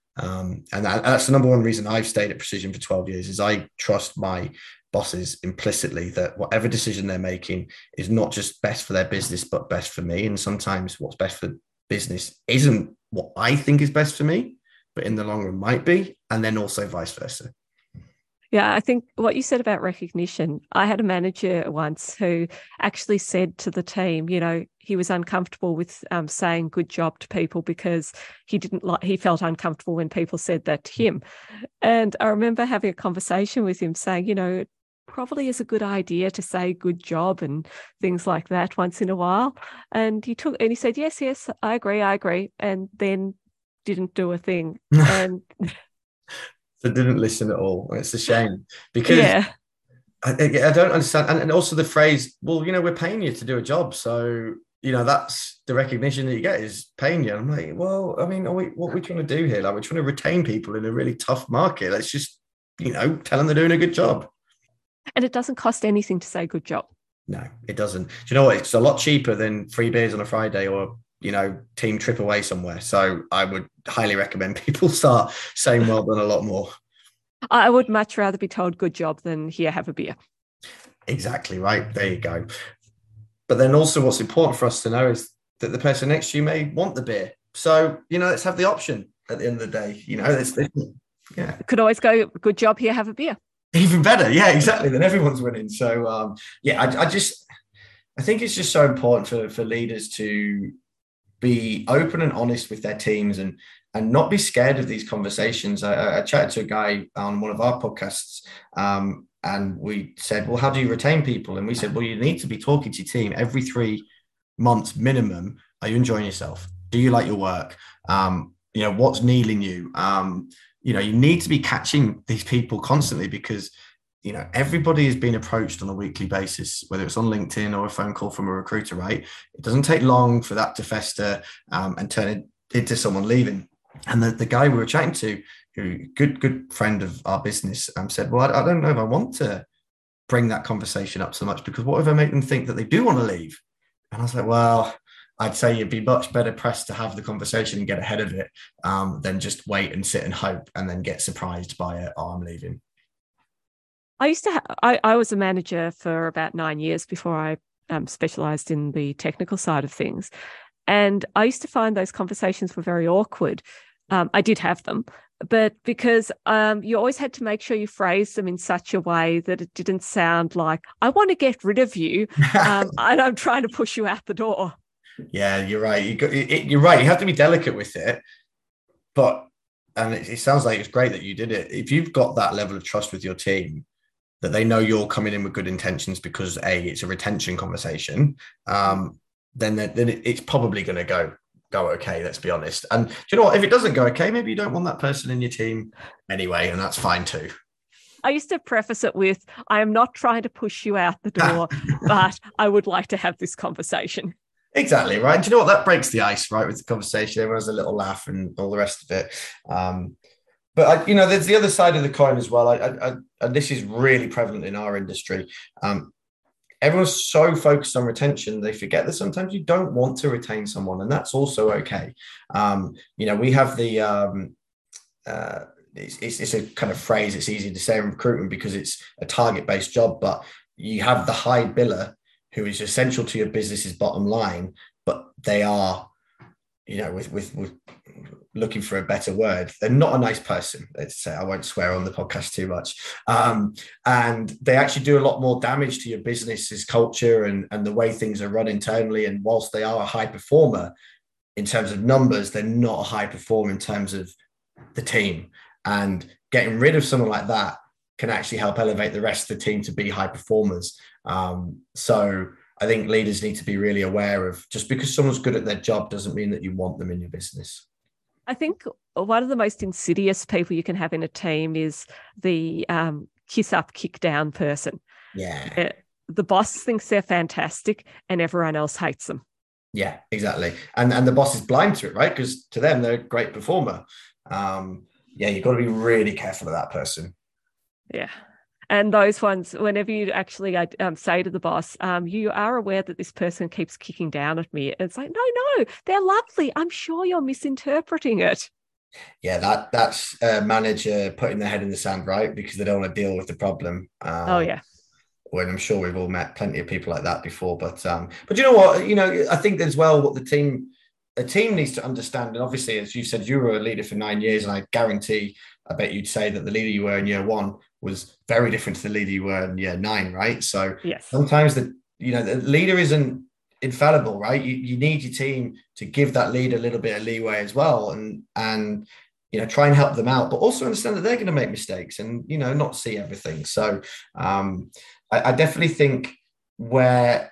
Um, and that, that's the number one reason I've stayed at Precision for twelve years, is I trust my bosses implicitly that whatever decision they're making is not just best for their business, but best for me. And sometimes what's best for business isn't what I think is best for me, but in the long run might be. And then also vice versa. Yeah, I think what you said about recognition, I had a manager once who actually said to the team, you know, he was uncomfortable with um, saying good job to people because he didn't like, he felt uncomfortable when people said that to him. And I remember having a conversation with him saying, you know, it probably is a good idea to say good job and things like that once in a while. And he took, and he said, yes, yes, I agree, I agree. And then didn't do a thing. And They didn't listen at all. It's a shame because Yeah. I, I don't understand. And, and also the phrase, well, you know, we're paying you to do a job. So, you know, that's the recognition that you get is paying you. I'm like, well, I mean, are we, what are we trying to do here? Like, we're trying to retain people in a really tough market. Let's just, you know, tell them they're doing a good job. And it doesn't cost anything to say good job. No, it doesn't. Do you know what? It's a lot cheaper than free beers on a Friday or, you know, team trip away somewhere. So I would highly recommend people start saying well done a lot more. I would much rather be told good job than here, have a beer. Exactly right. There you go. But then also what's important for us to know is that the person next to you may want the beer. So, you know, let's have the option at the end of the day. You know, it's, yeah. Could always go, good job, here, have a beer. Even better. Yeah, exactly. Then everyone's winning. So, um, yeah, I, I just, I think it's just so important for, for leaders to be open and honest with their teams and and not be scared of these conversations. I, I chatted to a guy on one of our podcasts um, and we said, well, how do you retain people? And we said, well, you need to be talking to your team every three months minimum. Are you enjoying yourself? Do you like your work? Um, you know, what's needing you? Um, you know, you need to be catching these people constantly because, you know, everybody is being approached on a weekly basis, whether it's on LinkedIn or a phone call from a recruiter, right? It doesn't take long for that to fester um, and turn it into someone leaving. And the, the guy we were chatting to, who good good friend of our business, um, said, well, I, I don't know if I want to bring that conversation up so much because what if I make them think that they do want to leave? And I was like, well, I'd say you'd be much better pressed to have the conversation and get ahead of it um, than just wait and sit and hope and then get surprised by it. Oh, I'm leaving. I used to, ha- I, I was a manager for about nine years before I um, specialised in the technical side of things. And I used to find those conversations were very awkward. Um, I did have them, but because um, you always had to make sure you phrased them in such a way that it didn't sound like, I want to get rid of you um, and I'm trying to push you out the door. Yeah, you're right. You got, it, you're right. You have to be delicate with it. But, and it, it sounds like it's great that you did it. If you've got that level of trust with your team, that they know you're coming in with good intentions because A, it's a retention conversation, um, then, then it's probably going to go go okay, let's be honest. And do you know what? If it doesn't go okay, maybe you don't want that person in your team anyway, and that's fine too. I used to preface it with, I am not trying to push you out the door, but I would like to have this conversation. Exactly, right? Do you know what? That breaks the ice, right, with the conversation. Everyone has a little laugh and all the rest of it. Um, but, I, you know, there's the other side of the coin as well. I, I, I, and this is really prevalent in our industry. Um, Everyone's so focused on retention, they forget that sometimes you don't want to retain someone, and that's also okay. Um, you know, we have the, um, uh, it's, it's, it's a kind of phrase, it's easy to say in recruitment because it's a target-based job, but you have the high biller who is essential to your business's bottom line, but they are, you know, with, with, with looking for a better word, they're not a nice person. Let's say, I won't swear on the podcast too much. Um, and they actually do a lot more damage to your business's culture and, and the way things are run internally. And whilst they are a high performer in terms of numbers, they're not a high performer in terms of the team. And getting rid of someone like that can actually help elevate the rest of the team to be high performers. Um, so I think leaders need to be really aware of just because someone's good at their job doesn't mean that you want them in your business. I think one of the most insidious people you can have in a team is the um, kiss up, kick down person. Yeah. Uh, the boss thinks they're fantastic and everyone else hates them. Yeah, exactly. And and the boss is blind to it, right? Because to them, they're a great performer. Um, yeah, you've got to be really careful of that person. Yeah. And those ones, whenever you actually um, say to the boss, um, you are aware that this person keeps kicking down at me. It's like, no, no, they're lovely. I'm sure you're misinterpreting it. Yeah, that that's a manager putting their head in the sand, right? Because they don't want to deal with the problem. Um, oh, yeah. When I'm sure we've all met plenty of people like that before. But um, but you know what? You know, I think as well what the team, a team needs to understand. And obviously, as you said, you were a leader for nine years, and I guarantee, I bet you'd say that the leader you were in year one was very different to the leader you were in year nine, right? So yes. Sometimes the you know the leader isn't infallible, right? You you need your team to give that leader a little bit of leeway as well, and and you know try and help them out, but also understand that they're going to make mistakes and you know not see everything. So um, I, I definitely think where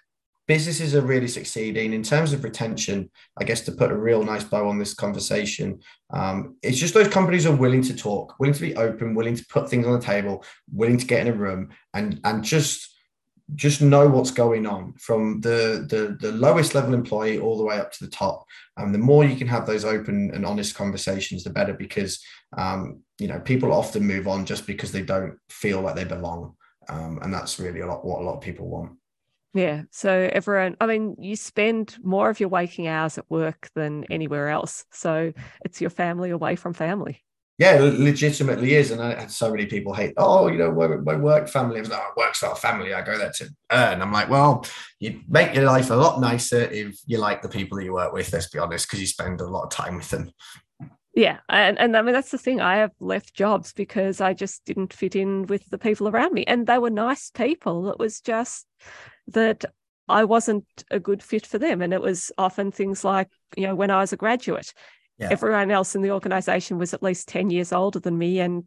businesses are really succeeding in terms of retention. I guess to put a real nice bow on this conversation, um, it's just those companies are willing to talk, willing to be open, willing to put things on the table, willing to get in a room and and just just know what's going on from the, the the lowest level employee all the way up to the top. And the more you can have those open and honest conversations, the better, because um, you know, people often move on just because they don't feel like they belong, um, and that's really a lot what a lot of people want. Yeah. So everyone, I mean, you spend more of your waking hours at work than anywhere else. So it's your family away from family. Yeah, it legitimately is. And I had so many people hate, oh, you know, my, my work family. I was like, oh, work's not a family. I go there to earn. I'm like, well, you make your life a lot nicer if you like the people that you work with, let's be honest, because you spend a lot of time with them. Yeah. And, and I mean, that's the thing. I have left jobs because I just didn't fit in with the people around me. And they were nice people. It was just that I wasn't a good fit for them. And it was often things like, you know, when I was a graduate, yeah. everyone else in the organization was at least ten years older than me and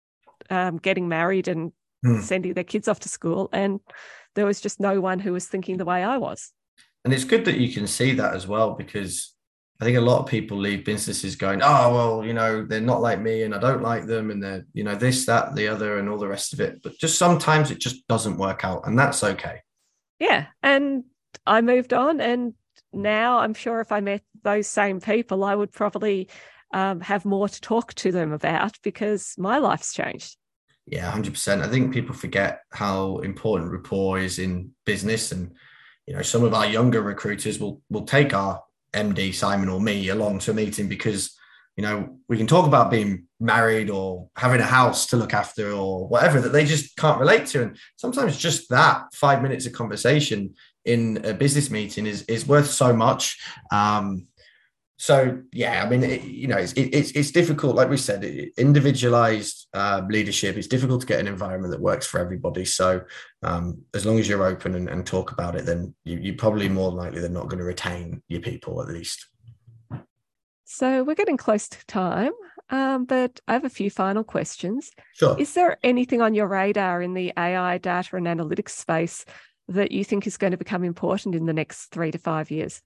um, getting married and mm. sending their kids off to school. And there was just no one who was thinking the way I was. And it's good that you can see that as well, because I think a lot of people leave businesses going, oh, well, you know, they're not like me and I don't like them and they're, you know, this, that, the other and all the rest of it. But just sometimes it just doesn't work out, and that's okay. Yeah. And I moved on, and now I'm sure if I met those same people, I would probably um, have more to talk to them about, because my life's changed. Yeah, one hundred percent. I think people forget how important rapport is in business. And, you know, some of our younger recruiters will will take our M D, Simon or me, along to a meeting because, you know, we can talk about being married or having a house to look after or whatever that they just can't relate to. And sometimes just that five minutes of conversation in a business meeting is is worth so much. Um, so, yeah, I mean, it, you know, it's, it, it's it's difficult. Like we said, individualized uh, leadership, it's difficult to get an environment that works for everybody. So um, as long as you're open and, and talk about it, then you, you're probably more likely than not going to retain your people, at least. So we're getting close to time, um, but I have a few final questions. Sure. Is there anything on your radar in the A I data and analytics space that you think is going to become important in the next three to five years?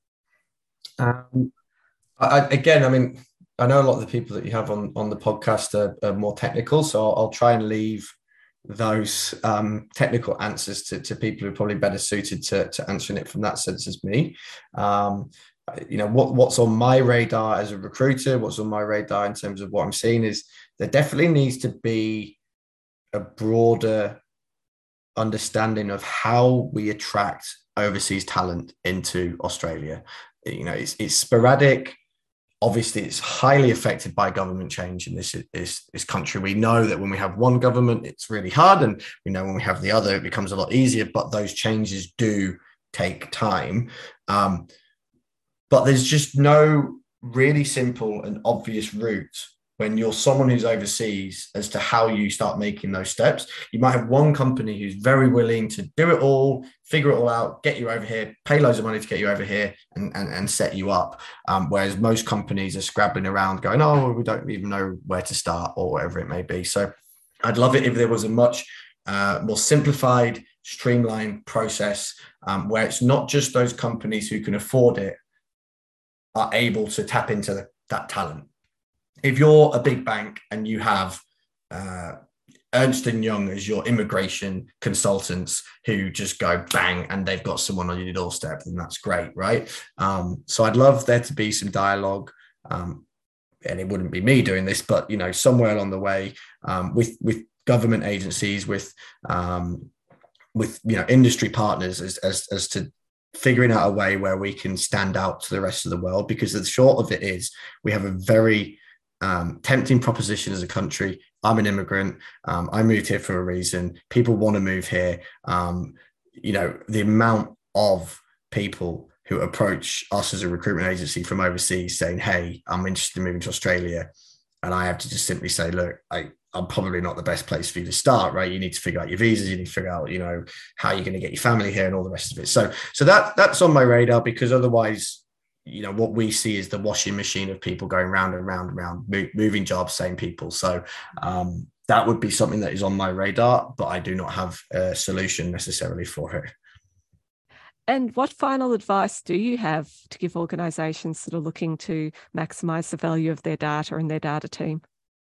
Um, I, again, I mean, I know a lot of the people that you have on, on the podcast are, are more technical, so I'll, I'll try and leave those um, technical answers to, to people who are probably better suited to, to answering it from that sense as me. Um, you know, what, what's on my radar as a recruiter, what's on my radar in terms of what I'm seeing is there definitely needs to be a broader understanding of how we attract overseas talent into Australia. You know, it's, it's sporadic. Obviously, it's highly affected by government change in this, this, this country. We know that when we have one government, it's really hard. And we know when we have the other, it becomes a lot easier. But those changes do take time. Um, but there's just no really simple and obvious route when you're someone who's overseas as to how you start making those steps. You might have one company who's very willing to do it all, figure it all out, get you over here, pay loads of money to get you over here and, and, and set you up. Um, whereas most companies are scrabbling around going, oh, we don't even know where to start or whatever it may be. So I'd love it if there was a much uh, more simplified, streamlined process um, where it's not just those companies who can afford it are able to tap into the, that talent. If you're a big bank and you have uh, Ernst and Young as your immigration consultants who just go bang and they've got someone on your doorstep, then that's great, right? Um, so I'd love there to be some dialogue, um, and it wouldn't be me doing this, but you know, somewhere along the way um, with with government agencies, with um, with you know industry partners, as as as to figuring out a way where we can stand out to the rest of the world. Because the short of it is, we have a very Um, tempting proposition as a country. I'm an immigrant. Um, I moved here for a reason. People want to move here. Um, you know, the amount of people who approach us as a recruitment agency from overseas saying, hey, I'm interested in moving to Australia. And I have to just simply say, look, I, I'm probably not the best place for you to start, right? You need to figure out your visas. You need to figure out, you know, how you're going to get your family here and all the rest of it. So, so that that's on my radar, because otherwise, you know, what we see is the washing machine of people going round and round and round, moving jobs, same people. So um, that would be something that is on my radar, but I do not have a solution necessarily for it. And what final advice do you have to give organisations that are looking to maximise the value of their data and their data team?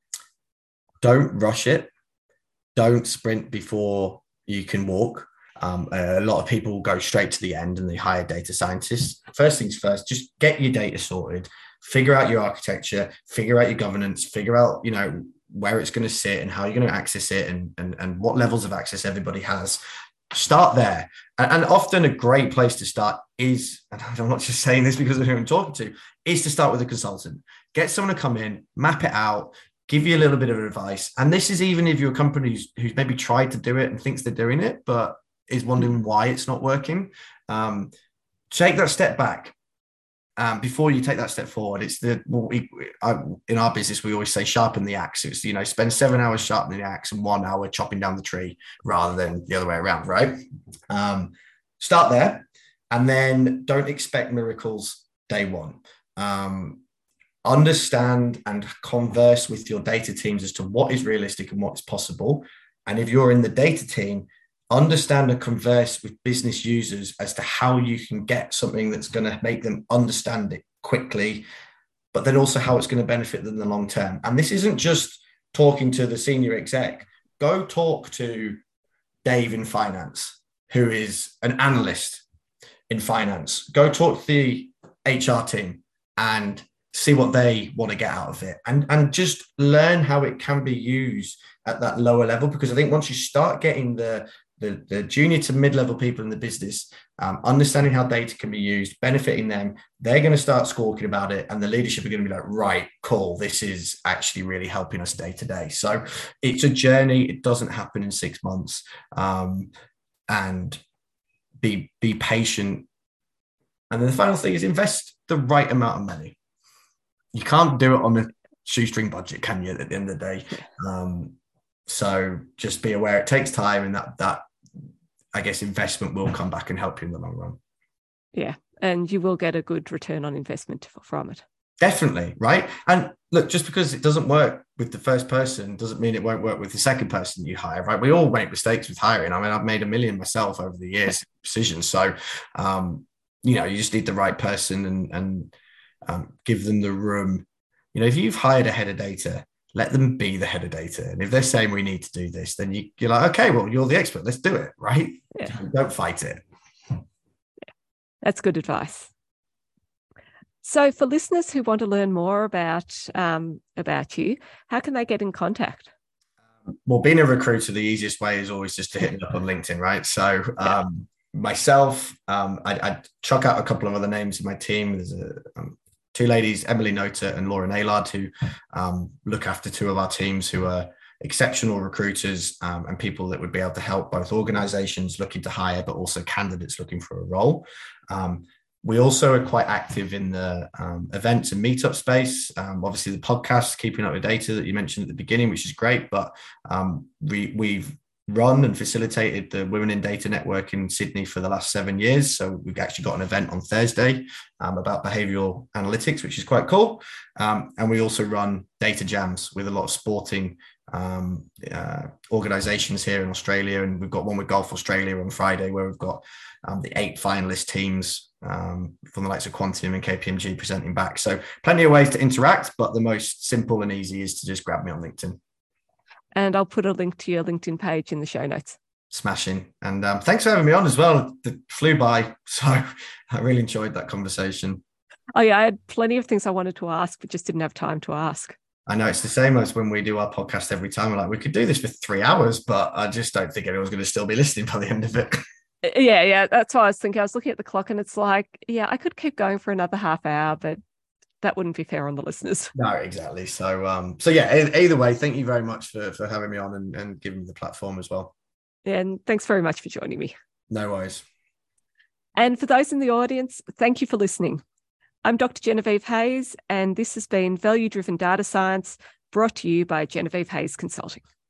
Don't rush it. Don't sprint before you can walk. Um, a lot of people go straight to the end and they hire data scientists. First things first, just get your data sorted, figure out your architecture, figure out your governance, figure out, you know, where it's going to sit and how you're going to access it, and, and, and what levels of access everybody has. Start there. And, and often a great place to start is, and I'm not just saying this because of who I'm talking to, is to start with a consultant. Get someone to come in, map it out, give you a little bit of advice. And this is even if you're a company who's, who's maybe tried to do it and thinks they're doing it, but is wondering why it's not working. Um, take that step back um, before you take that step forward. It's the, well, we, I, in our business, we always say sharpen the axe. It's, you know, spend seven hours sharpening the axe and one hour chopping down the tree rather than the other way around, right? Um, start there, and then don't expect miracles day one. Um, understand and converse with your data teams as to what is realistic and what is possible. And if you're in the data team, understand and converse with business users as to how you can get something that's going to make them understand it quickly, but then also how it's going to benefit them in the long term. And this isn't just talking to the senior exec. Go talk to Dave in finance, who is an analyst in finance. Go talk to the H R team and see what they want to get out of it, and, and just learn how it can be used at that lower level. Because I think once you start getting the The, the junior to mid-level people in the business, um, understanding how data can be used, benefiting them, they're going to start squawking about it, and the leadership are going to be like, right, cool, this is actually really helping us day to day. So it's a journey. It doesn't happen in six months. Um, and be, be patient. And then the final thing is invest the right amount of money. You can't do it on a shoestring budget, can you, at the end of the day? Um, So just be aware it takes time, and that, that I guess, investment will come back and help you in the long run. Yeah. And you will get a good return on investment from it. Definitely. Right. And look, just because it doesn't work with the first person doesn't mean it won't work with the second person you hire. Right. We all make mistakes with hiring. I mean, I've made a million myself over the years, decisions. So, um, you know, you just need the right person, and, and um, give them the room. You know, if you've hired a head of data, let them be the head of data. And if they're saying we need to do this, then you, you're like, okay, well, you're the expert. Let's do it, right? Yeah. Don't fight it. Yeah. That's good advice. So for listeners who want to learn more about, um, about you, how can they get in contact? Well, being a recruiter, the easiest way is always just to hit me up on LinkedIn, right? So um, myself, um, I, I chuck out a couple of other names in my team. There's a um, two ladies, Emily Nota and Laura Naylard, who um, look after two of our teams, who are exceptional recruiters um, and people that would be able to help both organizations looking to hire, but also candidates looking for a role. Um, we also are quite active in the um, events and meetup space. Um, obviously, the podcast, Keeping Up with Data, that you mentioned at the beginning, which is great, but um, we, we've run and facilitated the Women in Data Network in Sydney for the last seven years. So we've actually got an event on Thursday um, about behavioral analytics, which is quite cool. Um, and we also run data jams with a lot of sporting um, uh, organizations here in Australia. And we've got one with Golf Australia on Friday, where we've got um, the eight finalist teams um, from the likes of Quantium and K P M G presenting back. So plenty of ways to interact, but the most simple and easy is to just grab me on LinkedIn. And I'll put a link to your LinkedIn page in the show notes. Smashing. And um, thanks for having me on as well. It flew by. So I really enjoyed that conversation. Oh, yeah. I had plenty of things I wanted to ask, but just didn't have time to ask. I know it's the same as when we do our podcast every time. We're like, we could do this for three hours, but I just don't think anyone's going to still be listening by the end of it. Yeah, yeah. That's what I was thinking. I was looking at the clock and it's like, yeah, I could keep going for another half hour, but that wouldn't be fair on the listeners. No, exactly. So, um, so yeah, either way, thank you very much for, for having me on and, and giving me the platform as well. And thanks very much for joining me. No worries. And for those in the audience, thank you for listening. I'm Doctor Genevieve Hayes, and this has been Value Driven Data Science, brought to you by Genevieve Hayes Consulting.